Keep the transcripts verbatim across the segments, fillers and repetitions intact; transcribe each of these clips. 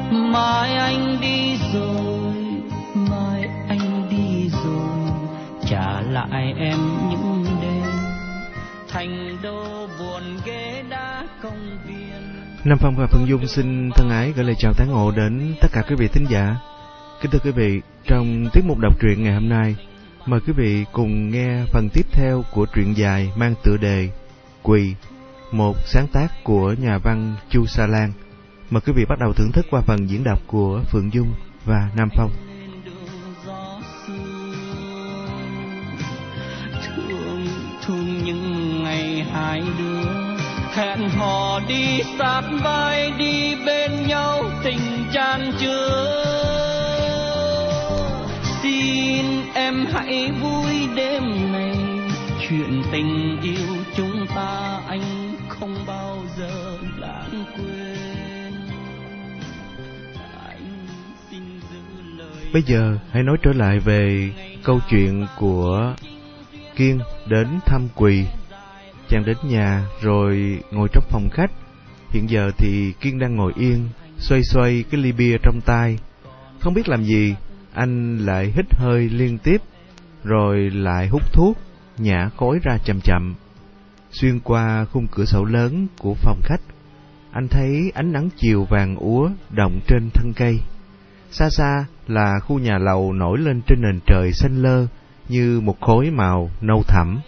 Mai anh đi rồi, mai anh đi rồi, trả lại em những đêm thành đô buồn ghế đá công viên. Nam Phong và Phương Dung xin thân ái gửi lời chào tán ngộ đến tất cả quý vị thính giả. Kính thưa quý vị, trong tiết mục đọc truyện ngày hôm nay, mời quý vị cùng nghe phần tiếp theo của truyện dài mang tựa đề Quỳ, một sáng tác của nhà văn Chu Sa Lan. Mời quý vị bắt đầu thưởng thức qua phần diễn đọc của Phượng Dung và Nam Phong. Thương, thương những ngày hai đứa hẹn hò đi sát vai, đi bên nhau tình chan chứa. Xin em hãy vui đêm này, chuyện tình yêu chúng ta anh không bao giờ lãng quên. Anh xin giữ lời. Bây giờ hãy nói trở lại về câu chuyện của Kiên đến thăm Quỳ. Chàng đến nhà rồi ngồi trong phòng khách. Hiện giờ thì Kiên đang ngồi yên, xoay xoay cái ly bia trong tay. Không biết làm gì, anh lại hít hơi liên tiếp, rồi lại hút thuốc, nhả khói ra chậm chậm. Xuyên qua khung cửa sổ lớn của phòng khách, anh thấy ánh nắng chiều vàng úa động trên thân cây. Xa xa là khu nhà lầu nổi lên trên nền trời xanh lơ như một khối màu nâu thẳm.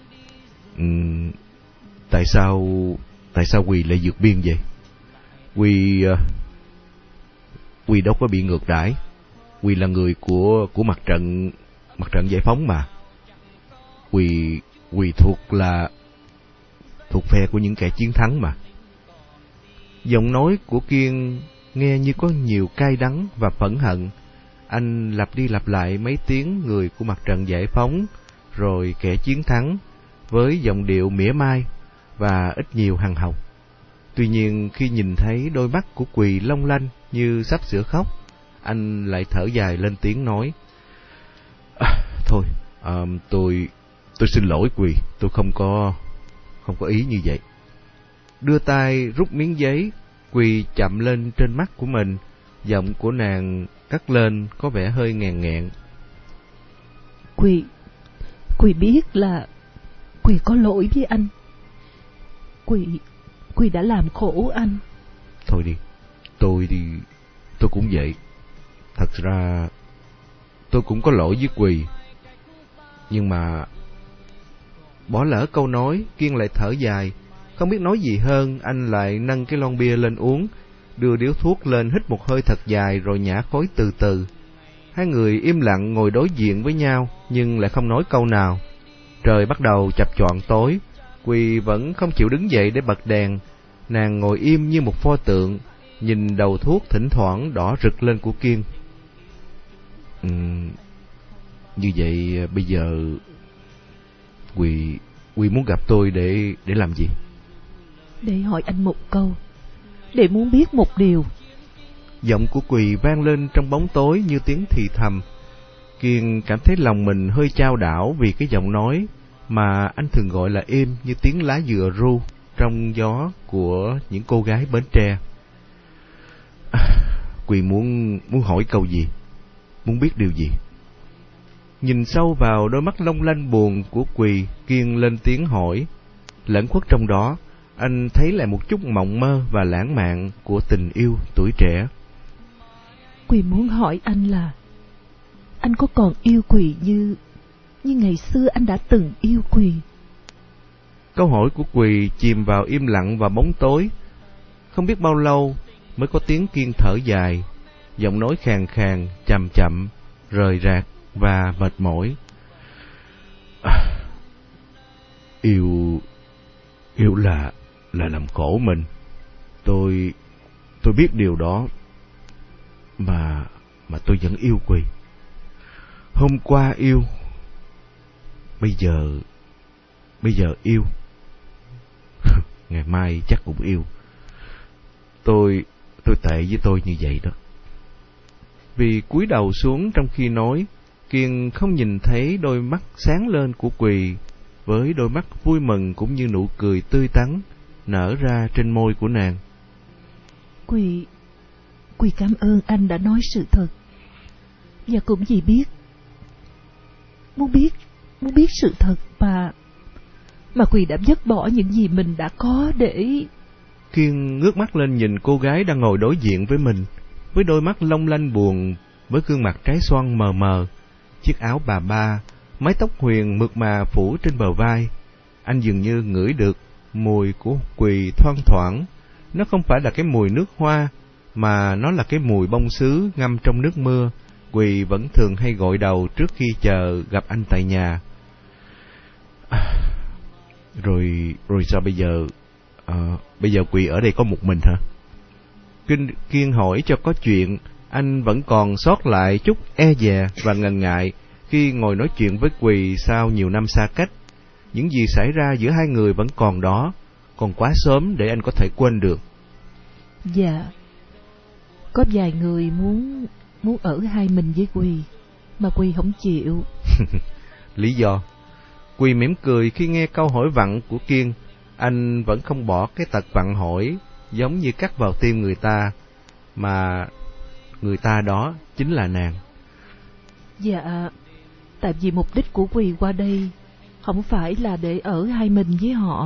Uhm, tại sao tại sao Quỳ lại vượt biên vậy? Quỳ uh, Quỳ đâu có bị ngược đãi. Quỳ là người của của mặt trận mặt trận giải phóng mà. Quỳ Quỳ thuộc là thuộc phe của những kẻ chiến thắng mà. Giọng nói của Kiên nghe như có nhiều cay đắng và phẫn hận. Anh lặp đi lặp lại mấy tiếng người của mặt trận giải phóng, rồi kẻ chiến thắng, với giọng điệu mỉa mai và ít nhiều hằn học. Tuy nhiên khi nhìn thấy đôi mắt của Quỳ long lanh như sắp sửa khóc, anh lại thở dài lên tiếng nói: à, thôi, à, tôi tôi xin lỗi Quỳ, tôi không có không có ý như vậy. Đưa tay rút miếng giấy, Quỳ chậm lên trên mắt của mình. Giọng của nàng cất lên có vẻ hơi ngàn nghẹn. Quỳ, Quỳ biết là Quỳ có lỗi với anh. Quỳ, Quỳ đã làm khổ anh. Thôi đi, tôi thì tôi cũng vậy. Thật ra tôi cũng có lỗi với Quỳ. Nhưng mà bỏ lỡ câu nói, Kiên lại thở dài. Không biết nói gì hơn, anh lại nâng cái lon bia lên uống, đưa điếu thuốc lên hít một hơi thật dài rồi nhả khói từ từ. Hai người im lặng ngồi đối diện với nhau nhưng lại không nói câu nào. Trời bắt đầu chập choạng tối. Quỳ vẫn không chịu đứng dậy để bật đèn. Nàng ngồi im như một pho tượng, nhìn đầu thuốc thỉnh thoảng đỏ rực lên của Kiên. uhm, Như vậy bây giờ Quỳ Quỳ muốn gặp tôi để để làm gì? Để hỏi anh một câu, để muốn biết một điều. Giọng của Quỳ vang lên trong bóng tối như tiếng thì thầm. Kiên cảm thấy lòng mình hơi chao đảo vì cái giọng nói mà anh thường gọi là êm như tiếng lá dừa ru trong gió của những cô gái Bến Tre. À, Quỳ muốn muốn hỏi câu gì? Muốn biết điều gì? Nhìn sâu vào đôi mắt long lanh buồn của Quỳ, Kiên lên tiếng hỏi. Lẫn khuất trong đó, anh thấy lại một chút mộng mơ và lãng mạn của tình yêu tuổi trẻ. Quỳ muốn hỏi anh là anh có còn yêu Quỳ như như ngày xưa anh đã từng yêu Quỳ? Câu hỏi của Quỳ chìm vào im lặng và bóng tối. Không biết bao lâu mới có tiếng Kiên thở dài, giọng nói khàn khàn, chậm chậm, rời rạc và mệt mỏi. À, yêu yêu là là làm khổ mình. Tôi tôi biết điều đó, mà mà tôi vẫn yêu Quỳ. Hôm qua yêu, bây giờ bây giờ yêu, ngày mai chắc cũng yêu. Tôi tôi tệ với tôi như vậy đó. Vì cúi đầu xuống trong khi nói, Kiên không nhìn thấy đôi mắt sáng lên của Quỳ với đôi mắt vui mừng cũng như nụ cười tươi tắn nở ra trên môi của nàng. Quỳ, Quỳ cảm ơn anh đã nói sự thật. Và cũng vì biết, muốn biết, muốn biết sự thật mà, mà Quỳ đã vứt bỏ những gì mình đã có để... Kiên ngước mắt lên nhìn cô gái đang ngồi đối diện với mình, với đôi mắt long lanh buồn, với gương mặt trái xoan mờ mờ, chiếc áo bà ba, mái tóc huyền mượt mà phủ trên bờ vai. Anh dường như ngửi được mùi của Quỳ thoang thoảng. Nó không phải là cái mùi nước hoa, mà nó là cái mùi bông sứ ngâm trong nước mưa. Quỳ vẫn thường hay gội đầu trước khi chờ gặp anh tại nhà. À, rồi rồi sao bây giờ? À, bây giờ Quỳ ở đây có một mình hả? Kinh Kiên hỏi cho có chuyện. Anh vẫn còn sót lại chút e dè và ngần ngại khi ngồi nói chuyện với Quỳ sau nhiều năm xa cách. Những gì xảy ra giữa hai người vẫn còn đó, còn quá sớm để anh có thể quên được. Dạ, có vài người muốn muốn ở hai mình với Quỳ, mà Quỳ không chịu. Lý do? Quỳ mỉm cười khi nghe câu hỏi vặn của Kiên. Anh vẫn không bỏ cái tật vặn hỏi, giống như cắt vào tim người ta, mà người ta đó chính là nàng. Dạ, tại vì mục đích của Quỳ qua đây không phải là để ở hai mình với họ.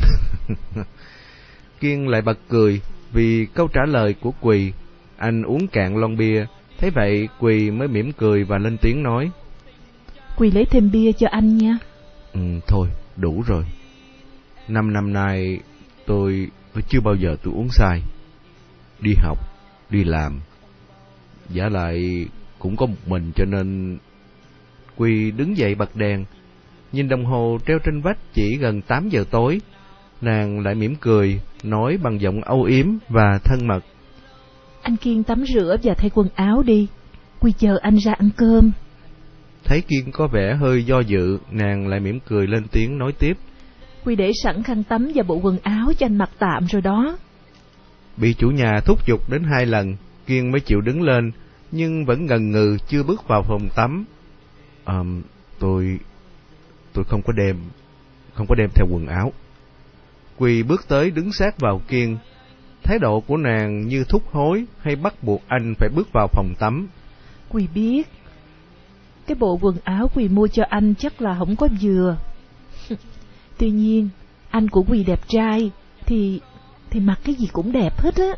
Kiên lại bật cười vì câu trả lời của Quỳ. Anh uống cạn lon bia, thấy vậy Quỳ mới mỉm cười và lên tiếng nói: Quỳ lấy thêm bia cho anh nha. Ừ, thôi, đủ rồi. Năm năm nay tôi, tôi chưa bao giờ tôi uống sai. Đi học, đi làm, giả lại cũng có một mình cho nên... Quỳ đứng dậy bật đèn, nhìn đồng hồ treo trên vách chỉ gần tám giờ tối. Nàng lại mỉm cười, nói bằng giọng âu yếm và thân mật: Anh Kiên tắm rửa và thay quần áo đi, Quỳ chờ anh ra ăn cơm. Thấy Kiên có vẻ hơi do dự, nàng lại mỉm cười lên tiếng nói tiếp: Quỳ để sẵn khăn tắm và bộ quần áo cho anh mặc tạm rồi đó. Bị chủ nhà thúc giục đến hai lần, Kiên mới chịu đứng lên, nhưng vẫn ngần ngừ chưa bước vào phòng tắm. À, tôi... tôi không có đem... không có đem theo quần áo. Quỳ bước tới đứng sát vào Kiên. Thái độ của nàng như thúc hối hay bắt buộc anh phải bước vào phòng tắm. Quỳ biết, cái bộ quần áo Quỳ mua cho anh chắc là không có vừa. Tuy nhiên, anh của Quỳ đẹp trai, thì... thì mặc cái gì cũng đẹp hết á.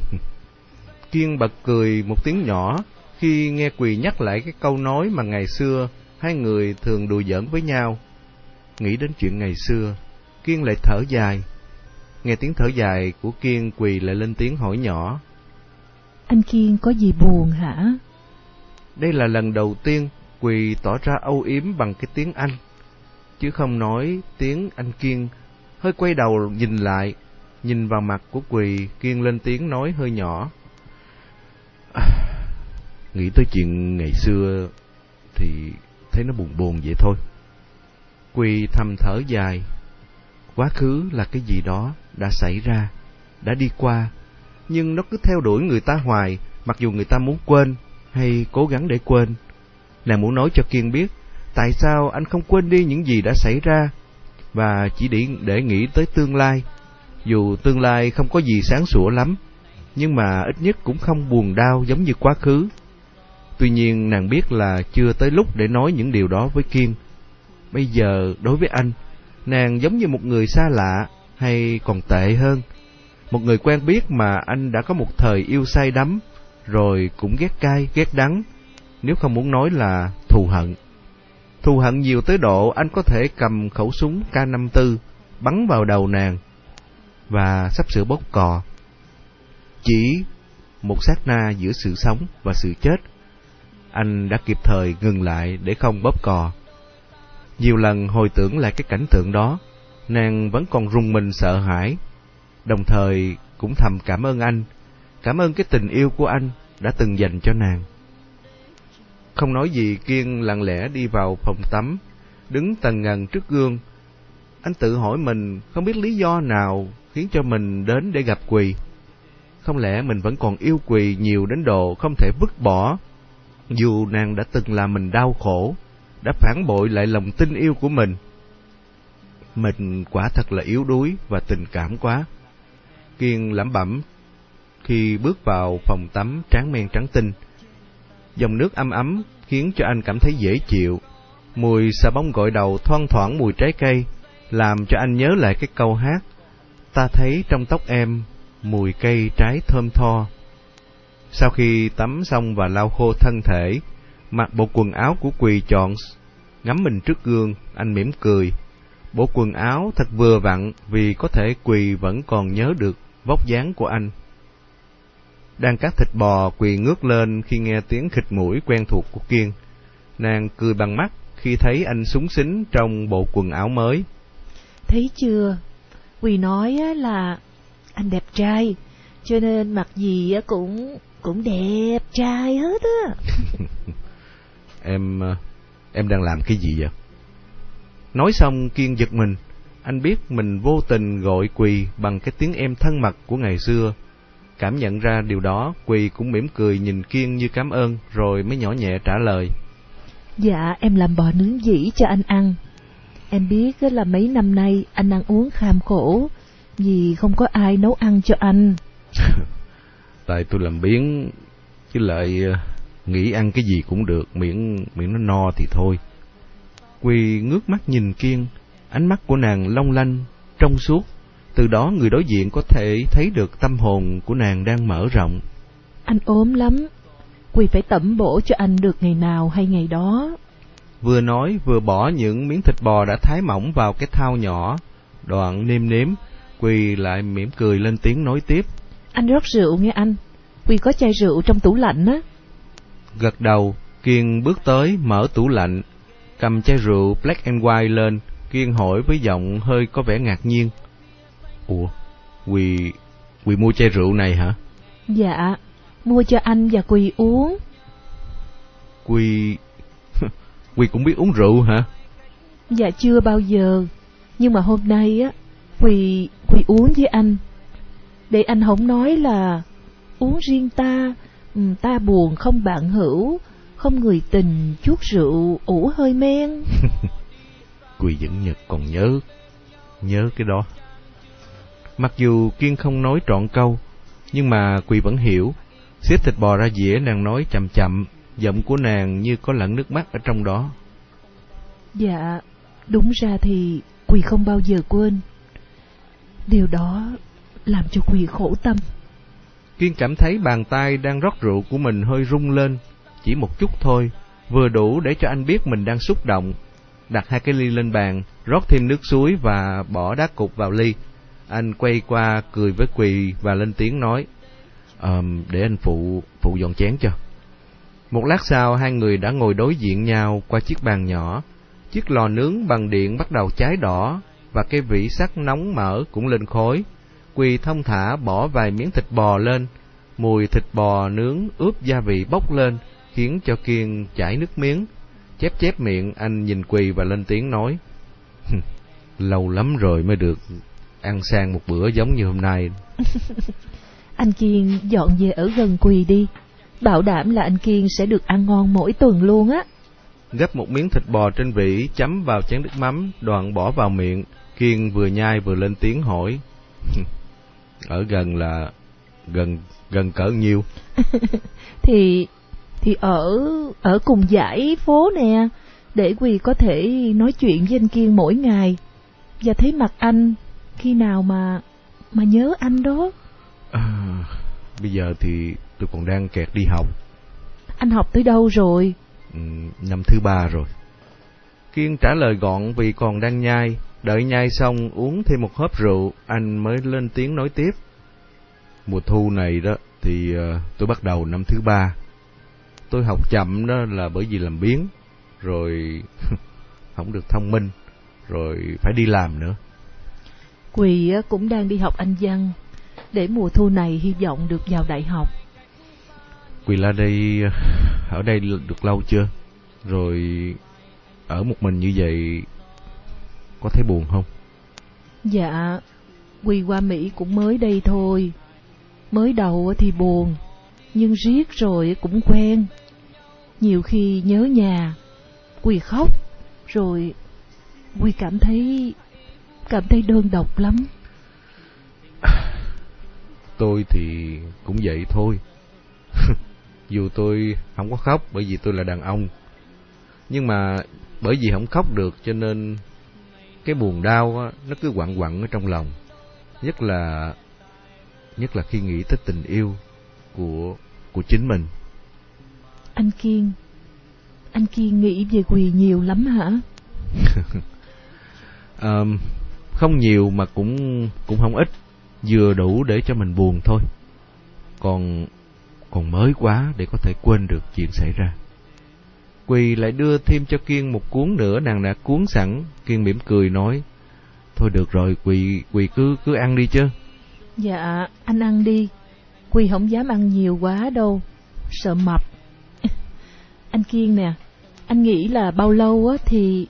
Kiên bật cười một tiếng nhỏ khi nghe Quỳ nhắc lại cái câu nói mà ngày xưa hai người thường đùa giỡn với nhau. Nghĩ đến chuyện ngày xưa, Kiên lại thở dài. Nghe tiếng thở dài của Kiên, Quỳ lại lên tiếng hỏi nhỏ: Anh Kiên có gì buồn hả? Đây là lần đầu tiên Quỳ tỏ ra âu yếm bằng cái tiếng Anh, chứ không nói tiếng anh Kiên. Hơi quay đầu nhìn lại, nhìn vào mặt của Quỳ, Kiên lên tiếng nói hơi nhỏ: à, nghĩ tới chuyện ngày xưa thì thấy nó buồn buồn vậy thôi. Quỳ thầm thở dài. Quá khứ là cái gì đó đã xảy ra, đã đi qua, nhưng nó cứ theo đuổi người ta hoài, mặc dù người ta muốn quên hay cố gắng để quên. Nàng muốn nói cho Kiên biết tại sao anh không quên đi những gì đã xảy ra, và chỉ để, để nghĩ tới tương lai. Dù tương lai không có gì sáng sủa lắm, nhưng mà ít nhất cũng không buồn đau giống như quá khứ. Tuy nhiên nàng biết là chưa tới lúc để nói những điều đó với Kiên. Bây giờ đối với anh, nàng giống như một người xa lạ, hay còn tệ hơn, một người quen biết mà anh đã có một thời yêu say đắm, rồi cũng ghét cay, ghét đắng, nếu không muốn nói là thù hận. Thù hận nhiều tới độ anh có thể cầm khẩu súng K năm mươi tư bắn vào đầu nàng, và sắp sửa bóp cò. Chỉ một sát na giữa sự sống và sự chết, anh đã kịp thời ngừng lại để không bóp cò. Nhiều lần hồi tưởng lại cái cảnh tượng đó, nàng vẫn còn rùng mình sợ hãi, đồng thời cũng thầm cảm ơn anh, cảm ơn cái tình yêu của anh đã từng dành cho nàng. Không nói gì, Kiên lặng lẽ đi vào phòng tắm, đứng tần ngần trước gương. Anh tự hỏi mình không biết lý do nào khiến cho mình đến để gặp Quỳ. Không lẽ mình vẫn còn yêu Quỳ nhiều đến độ không thể vứt bỏ, dù nàng đã từng làm mình đau khổ, đã phản bội lại lòng tin yêu của mình. Mình quả thật là yếu đuối và tình cảm quá. Kiên lẩm bẩm khi bước vào phòng tắm tráng men trắng tinh. Dòng nước ấm ấm khiến cho anh cảm thấy dễ chịu. Mùi xà bông gội đầu thoang thoảng mùi trái cây, làm cho anh nhớ lại cái câu hát: ta thấy trong tóc em mùi cây trái thơm tho. Sau khi tắm xong và lau khô thân thể, mặc bộ quần áo của Quỳ chọn, ngắm mình trước gương, anh mỉm cười. Bộ quần áo thật vừa vặn vì có thể Quỳ vẫn còn nhớ được vóc dáng của anh. Đang cắt thịt bò, Quỳ ngước lên khi nghe tiếng khịt mũi quen thuộc của Kiên. Nàng cười bằng mắt khi thấy anh xúng xính trong bộ quần áo mới. Thấy chưa, Quỳ nói là anh đẹp trai, cho nên mặc gì cũng cũng đẹp trai hết á. Em em đang làm cái gì vậy? Nói xong Kiên giật mình. Anh biết mình vô tình gọi Quỳ bằng cái tiếng em thân mật của ngày xưa. Cảm nhận ra điều đó, Quỳ cũng mỉm cười nhìn Kiên như cảm ơn, rồi mới nhỏ nhẹ trả lời: Dạ, em làm bò nướng dĩ cho anh ăn. Em biết là mấy năm nay anh ăn uống kham khổ vì không có ai nấu ăn cho anh. Tại tôi làm biếng, chứ lại nghĩ ăn cái gì cũng được, miễn miễn nó no thì thôi. Quỳ ngước mắt nhìn Kiên, ánh mắt của nàng long lanh, trong suốt. Từ đó người đối diện có thể thấy được tâm hồn của nàng đang mở rộng. Anh ốm lắm, Quỳ phải tẩm bổ cho anh được ngày nào hay ngày đó. Vừa nói vừa bỏ những miếng thịt bò đã thái mỏng vào cái thau nhỏ. Đoạn nêm nếm, Quỳ lại mỉm cười lên tiếng nói tiếp: Anh rót rượu nghe anh, Quỳ có chai rượu trong tủ lạnh á. Gật đầu, Kiên bước tới mở tủ lạnh, cầm chai rượu Black and White lên. Kiên hỏi với giọng hơi có vẻ ngạc nhiên: Ủa, Quỳ, Quỳ mua chai rượu này hả? Dạ, mua cho anh và Quỳ uống. Quỳ... Quỳ cũng biết uống rượu hả? Dạ chưa bao giờ, nhưng mà hôm nay á, Quỳ, Quỳ uống với anh. Để anh không nói là uống riêng ta, ta buồn không bạn hữu, không người tình chuốt rượu ủ hơi men. Quỳ vẫn nhật còn nhớ, nhớ cái đó. Mặc dù Kiên không nói trọn câu, nhưng mà Quỳ vẫn hiểu. Xếp thịt bò ra dĩa, nàng nói chậm chậm, giọng của nàng như có lẫn nước mắt ở trong đó. Dạ, đúng ra thì Quỳ không bao giờ quên. Điều đó làm cho Quỳ khổ tâm. Kiên cảm thấy bàn tay đang rót rượu của mình hơi rung lên, chỉ một chút thôi, vừa đủ để cho anh biết mình đang xúc động. Đặt hai cái ly lên bàn, rót thêm nước suối và bỏ đá cục vào ly. Anh quay qua cười với Quỳ và lên tiếng nói: ờ, để anh phụ phụ dọn chén cho. Một lát sau, hai người đã ngồi đối diện nhau qua chiếc bàn nhỏ. Chiếc lò nướng bằng điện bắt đầu cháy đỏ và cái vỉ sắt nóng mỡ cũng lên khói. Quỳ thong thả bỏ vài miếng thịt bò lên. Mùi thịt bò nướng ướp gia vị bốc lên, khiến cho Kiên chảy nước miếng. Chép chép miệng, anh nhìn Quỳ và lên tiếng nói: Lâu lắm rồi mới được ăn sang một bữa giống như hôm nay. Anh Kiên dọn về ở gần Quỳ đi, bảo đảm là anh Kiên sẽ được ăn ngon mỗi tuần luôn á. Gấp một miếng thịt bò trên vỉ, chấm vào chén nước mắm, đoạn bỏ vào miệng. Kiên vừa nhai vừa lên tiếng hỏi: Ở gần là gần gần cỡ nhiêu? thì thì ở ở cùng dãy phố nè, để Quỳ có thể nói chuyện với anh Kiên mỗi ngày và thấy mặt anh khi nào mà mà nhớ anh đó. À, bây giờ thì tôi còn đang kẹt đi học. Anh học tới đâu rồi? Ừ, năm thứ ba rồi. Kiên trả lời gọn vì còn đang nhai. Đợi nhai xong uống thêm một hớp rượu, anh mới lên tiếng nói tiếp: Mùa thu này đó thì uh, tôi bắt đầu năm thứ ba. Tôi học chậm đó là bởi vì làm biếng, rồi không được thông minh, rồi phải đi làm nữa. Quỳ cũng đang đi học Anh văn, để mùa thu này hy vọng được vào đại học. Quỳ ra đây, ở đây được lâu chưa? Rồi ở một mình như vậy có thấy buồn không? Dạ, Quỳ qua Mỹ cũng mới đây thôi. Mới đầu thì buồn, nhưng riết rồi cũng quen. Nhiều khi nhớ nhà, Quỳ khóc, rồi Quỳ cảm thấy cảm thấy đơn độc lắm. Tôi thì cũng vậy thôi. Dù tôi không có khóc bởi vì tôi là đàn ông, nhưng mà bởi vì không khóc được cho nên cái buồn đau á, nó cứ quặn quặn ở trong lòng. Nhất là Nhất là khi nghĩ tới tình yêu của của chính mình. Anh Kiên, anh Kiên nghĩ về Quỳ nhiều lắm hả? à, Không nhiều mà cũng cũng không ít, vừa đủ để cho mình buồn thôi. Còn còn mới quá để có thể quên được chuyện xảy ra. Quỳ lại đưa thêm cho Kiên một cuốn nữa, nàng đã cuốn sẵn. Kiên mỉm cười nói: thôi được rồi, Quỳ Quỳ cứ cứ ăn đi chứ. Dạ, anh ăn đi. Quỳ không dám ăn nhiều quá đâu, sợ mập. Anh Kiên nè, anh nghĩ là bao lâu á thì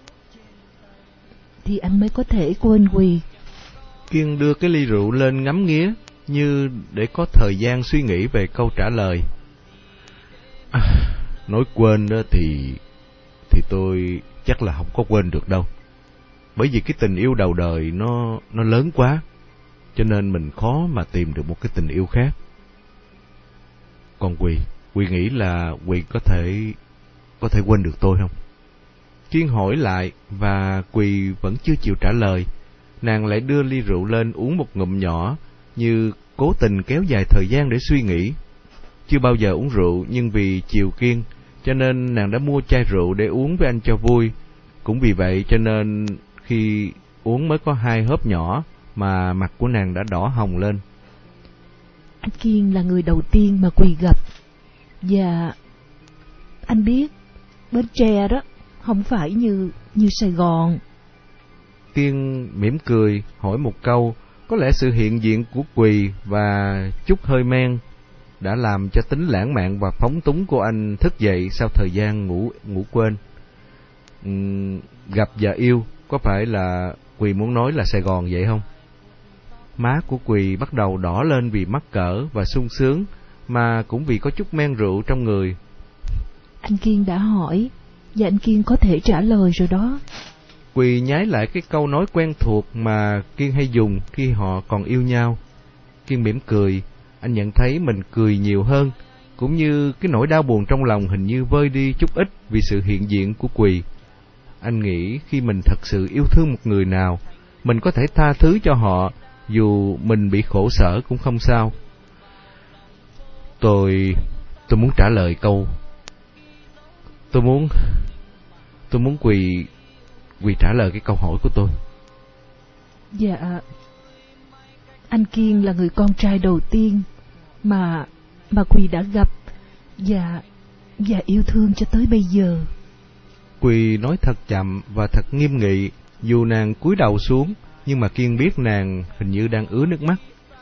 thì anh mới có thể quên Quỳ? Kiên đưa cái ly rượu lên ngắm nghía, như để có thời gian suy nghĩ về câu trả lời. À, nói quên đó thì thì tôi chắc là không có quên được đâu. Bởi vì cái tình yêu đầu đời nó nó lớn quá, cho nên mình khó mà tìm được một cái tình yêu khác. Còn Quỳ, Quỳ nghĩ là Quỳ có thể có thể quên được tôi không? Kiên hỏi lại và Quỳ vẫn chưa chịu trả lời. Nàng lại đưa ly rượu lên uống một ngụm nhỏ, như cố tình kéo dài thời gian để suy nghĩ. Chưa bao giờ uống rượu, nhưng vì chiều Kiên cho nên nàng đã mua chai rượu để uống với anh cho vui. Cũng vì vậy cho nên khi uống mới có hai hớp nhỏ mà mặt của nàng đã đỏ hồng lên. Anh Kiên là người đầu tiên mà Quỳ gặp. Và anh biết Bến Tre đó không phải như như Sài Gòn. Kiên mỉm cười hỏi một câu. Có lẽ sự hiện diện của Quỳ và chút hơi men đã làm cho tính lãng mạn và phóng túng của anh thức dậy sau thời gian ngủ ngủ quên. Uhm, gặp và yêu, có phải là Quỳ muốn nói là Sài Gòn vậy không? Má của Quỳ bắt đầu đỏ lên vì mắc cỡ và sung sướng, mà cũng vì có chút men rượu trong người. Anh Kiên đã hỏi, và anh Kiên có thể trả lời rồi đó. Quỳ nhái lại cái câu nói quen thuộc mà Kiên hay dùng khi họ còn yêu nhau. Kiên mỉm cười, anh nhận thấy mình cười nhiều hơn, cũng như cái nỗi đau buồn trong lòng hình như vơi đi chút ít vì sự hiện diện của Quỳ. Anh nghĩ khi mình thật sự yêu thương một người nào, mình có thể tha thứ cho họ, dù mình bị khổ sở cũng không sao. Tôi... tôi muốn trả lời câu... Tôi muốn... Tôi muốn Quỳ... Quỳ trả lời cái câu hỏi của tôi. Dạ... Anh Kiên là người con trai đầu tiên mà... mà Quỳ đã gặp và... và yêu thương cho tới bây giờ. Quỳ nói thật chậm và thật nghiêm nghị, dù nàng cúi đầu xuống, nhưng mà Kiên biết nàng hình như đang ứa nước mắt.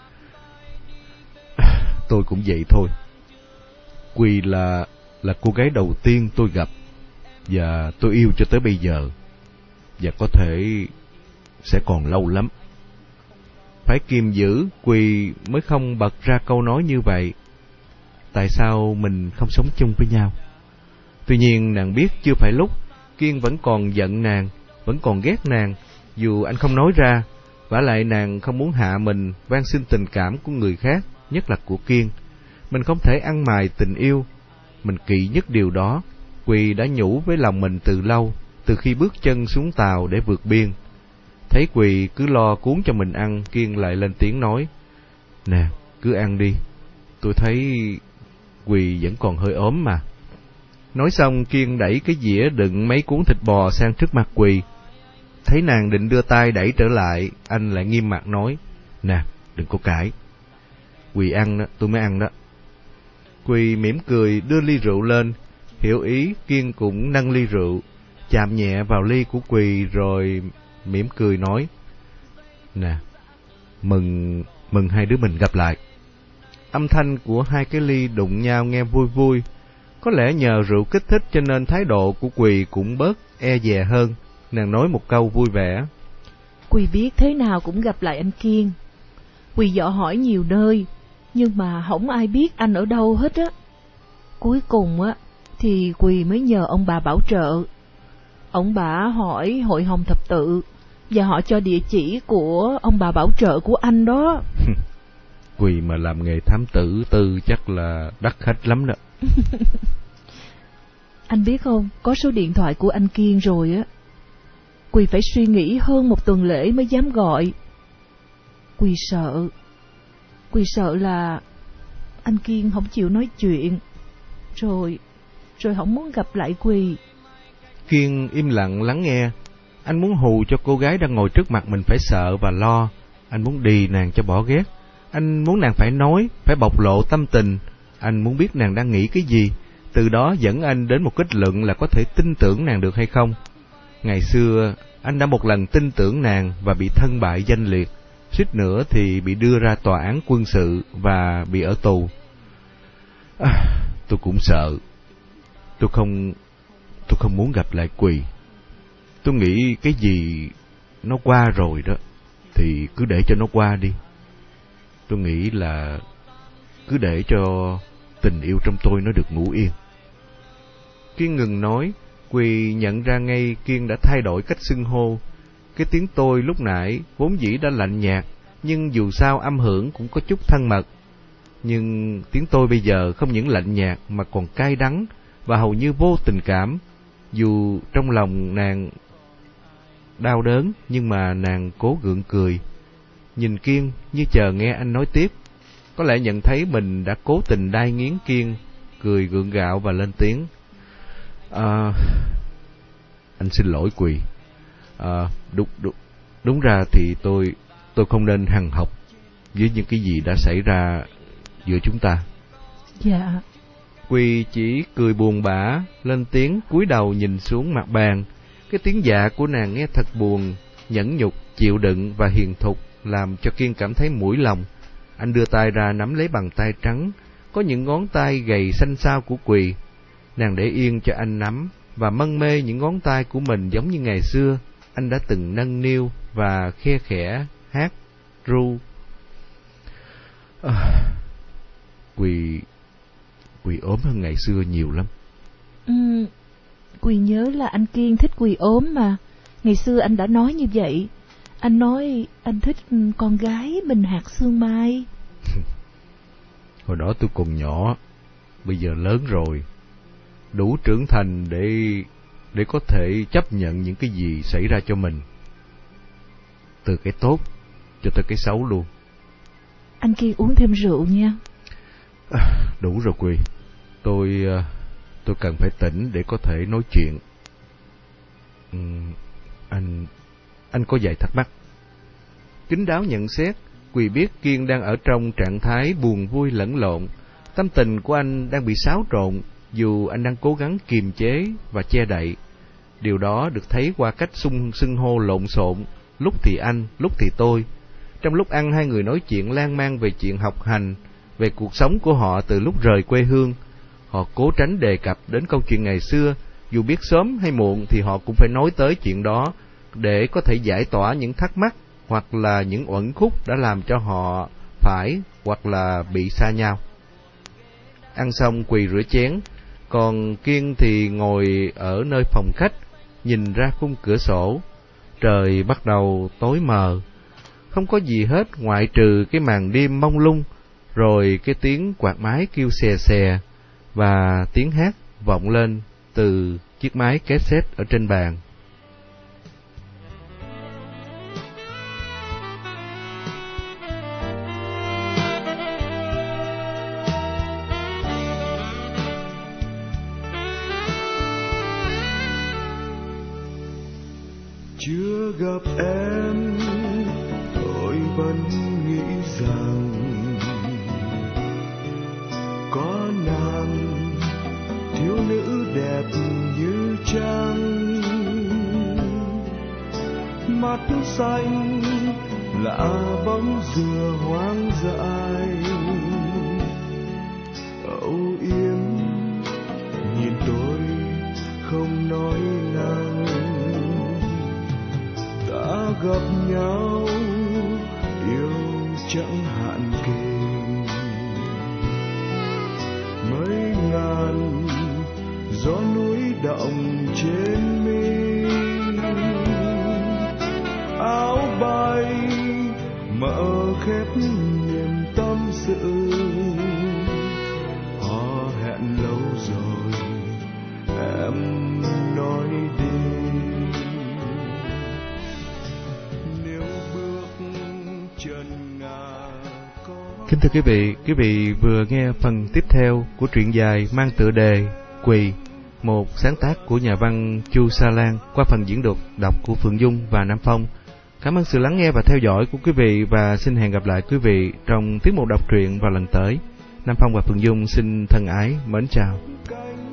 Tôi cũng vậy thôi. Quỳ là là cô gái đầu tiên tôi gặp, và tôi yêu cho tới bây giờ, và có thể sẽ còn lâu lắm. Phải kiềm giữ, Quỳ mới không bật ra câu nói như vậy. Tại sao mình không sống chung với nhau? Tuy nhiên nàng biết chưa phải lúc. Kiên vẫn còn giận nàng, vẫn còn ghét nàng, dù anh không nói ra. Vả lại nàng không muốn hạ mình van xin tình cảm của người khác, nhất là của Kiên. Mình không thể ăn mài tình yêu. Mình kỵ nhất điều đó. Quỳ đã nhủ với lòng mình từ lâu, từ khi bước chân xuống tàu để vượt biên. Thấy Quỳ cứ lo cuốn cho mình ăn, Kiên lại lên tiếng nói: nè, cứ ăn đi. Tôi thấy Quỳ vẫn còn hơi ốm mà. Nói xong, Kiên đẩy cái dĩa đựng mấy cuốn thịt bò sang trước mặt Quỳ. Thấy nàng định đưa tay đẩy trở lại, anh lại nghiêm mặt nói: nè, đừng có cãi. Quỳ ăn đó, tôi mới ăn đó. Quỳ mỉm cười đưa ly rượu lên. Hiểu ý, Kiên cũng nâng ly rượu, chạm nhẹ vào ly của Quỳ rồi mỉm cười nói: nè, mừng mừng hai đứa mình gặp lại. Âm thanh của hai cái ly đụng nhau nghe vui vui. Có lẽ nhờ rượu kích thích cho nên thái độ của Quỳ cũng bớt e dè hơn. Nàng nói một câu vui vẻ: Quỳ biết thế nào cũng gặp lại anh Kiên. Quỳ dò hỏi nhiều nơi, nhưng mà không ai biết anh ở đâu hết á. Cuối cùng á thì Quỳ mới nhờ ông bà bảo trợ. Ông bà hỏi hội Hồng Thập Tự, và họ cho địa chỉ của ông bà bảo trợ của anh đó. Quỳ mà làm nghề thám tử tư chắc là đắt khách lắm đó. Anh biết không, có số điện thoại của anh Kiên rồi á. Quỳ phải suy nghĩ hơn một tuần lễ mới dám gọi. Quỳ sợ. Quỳ sợ là anh Kiên không chịu nói chuyện. Rồi, rồi không muốn gặp lại Quỳ. Kiên im lặng lắng nghe. Anh muốn hù cho cô gái đang ngồi trước mặt mình phải sợ và lo. Anh muốn đì nàng cho bỏ ghét. Anh muốn nàng phải nói, phải bộc lộ tâm tình. Anh muốn biết nàng đang nghĩ cái gì, từ đó dẫn anh đến một kết luận là có thể tin tưởng nàng được hay không. Ngày xưa, anh đã một lần tin tưởng nàng và bị thân bại danh liệt, suýt nữa thì bị đưa ra tòa án quân sự và bị ở tù. À, tôi cũng sợ. Tôi không, tôi không muốn gặp lại Quỳ. Tôi nghĩ cái gì nó qua rồi đó, thì cứ để cho nó qua đi. Tôi nghĩ là cứ để cho tình yêu trong tôi nó được ngủ yên. Kiên ngừng nói. Quỳ nhận ra ngay Kiên đã thay đổi cách xưng hô. Cái tiếng tôi lúc nãy vốn dĩ đã lạnh nhạt, nhưng dù sao âm hưởng cũng có chút thân mật. Nhưng tiếng tôi bây giờ không những lạnh nhạt mà còn cay đắng và hầu như vô tình cảm. Dù trong lòng nàng đau đớn, nhưng mà nàng cố gượng cười, nhìn Kiên như chờ nghe anh nói tiếp. Có lẽ nhận thấy mình đã cố tình đai nghiến Kiên, cười gượng gạo và lên tiếng. À, anh xin lỗi Quỳ. À, đúng, đúng, đúng ra thì tôi tôi không nên hằn học với những cái gì đã xảy ra giữa chúng ta. Dạ. Quỳ chỉ cười buồn bã, lên tiếng cúi đầu nhìn xuống mặt bàn. Cái tiếng dạ của nàng nghe thật buồn, nhẫn nhục, chịu đựng và hiền thục, làm cho Kiên cảm thấy mũi lòng. Anh đưa tay ra nắm lấy bàn tay trắng, có những ngón tay gầy xanh xao của Quỳ. Nàng để yên cho anh nắm và mân mê những ngón tay của mình giống như ngày xưa anh đã từng nâng niu và khe khẽ hát ru. À, Quỳ Quỳ ốm hơn ngày xưa nhiều lắm. Ừ, Quỳ nhớ là anh Kiên thích Quỳ ốm mà. Ngày xưa anh đã nói như vậy. Anh nói anh thích con gái mình hạt sương mai. Hồi đó tôi còn nhỏ, bây giờ lớn rồi, đủ trưởng thành để để có thể chấp nhận những cái gì xảy ra cho mình, từ cái tốt cho tới cái xấu luôn. Anh Kiên uống thêm rượu nha. À, đủ rồi Quỳ. Tôi tôi cần phải tỉnh để có thể nói chuyện. Ừ, anh anh có vài thắc mắc. Kín đáo nhận xét, Quỳ biết Kiên đang ở trong trạng thái buồn vui lẫn lộn. Tâm tình của anh đang bị xáo trộn, dù anh đang cố gắng kiềm chế và che đậy. Điều đó được thấy qua cách xưng xưng hô lộn xộn, lúc thì anh, lúc thì tôi. Trong lúc ăn, hai người nói chuyện lan man về chuyện học hành, về cuộc sống của họ từ lúc rời quê hương. Họ cố tránh đề cập đến câu chuyện ngày xưa, dù biết sớm hay muộn thì họ cũng phải nói tới chuyện đó, để có thể giải tỏa những thắc mắc hoặc là những uẩn khúc đã làm cho họ phải hoặc là bị xa nhau. Ăn xong, Quỳ rửa chén, còn Kiên thì ngồi ở nơi phòng khách, nhìn ra khung cửa sổ. Trời bắt đầu tối mờ, không có gì hết ngoại trừ cái màn đêm mông lung, rồi cái tiếng quạt máy kêu xè xè và tiếng hát vọng lên từ chiếc máy cassette ở trên bàn. Chưa gặp em, tôi vẫn nghĩ rằng có nàng thiếu nữ đẹp như trăng, mắt xanh lạ bóng dừa hoang dại, âu yếm nhìn tôi không nói năng. Ta gặp nhau yêu chẳng hạn kề, mấy ngàn gió núi động trên mi, áo bay mở khép niềm tâm sự, hò hẹn lâu rồi em nói đi. Nếu bước chân ngả có... Kính thưa quý vị, quý vị vừa nghe phần tiếp theo của truyện dài mang tựa đề Quỳ, một sáng tác của nhà văn Chu Sa Lan qua phần diễn đọc đọc của Phượng Dung và Nam Phong. Cảm ơn sự lắng nghe và theo dõi của quý vị và xin hẹn gặp lại quý vị trong tiết mục đọc truyện vào lần tới. Nam Phong và Phượng Dung xin thân ái mến chào.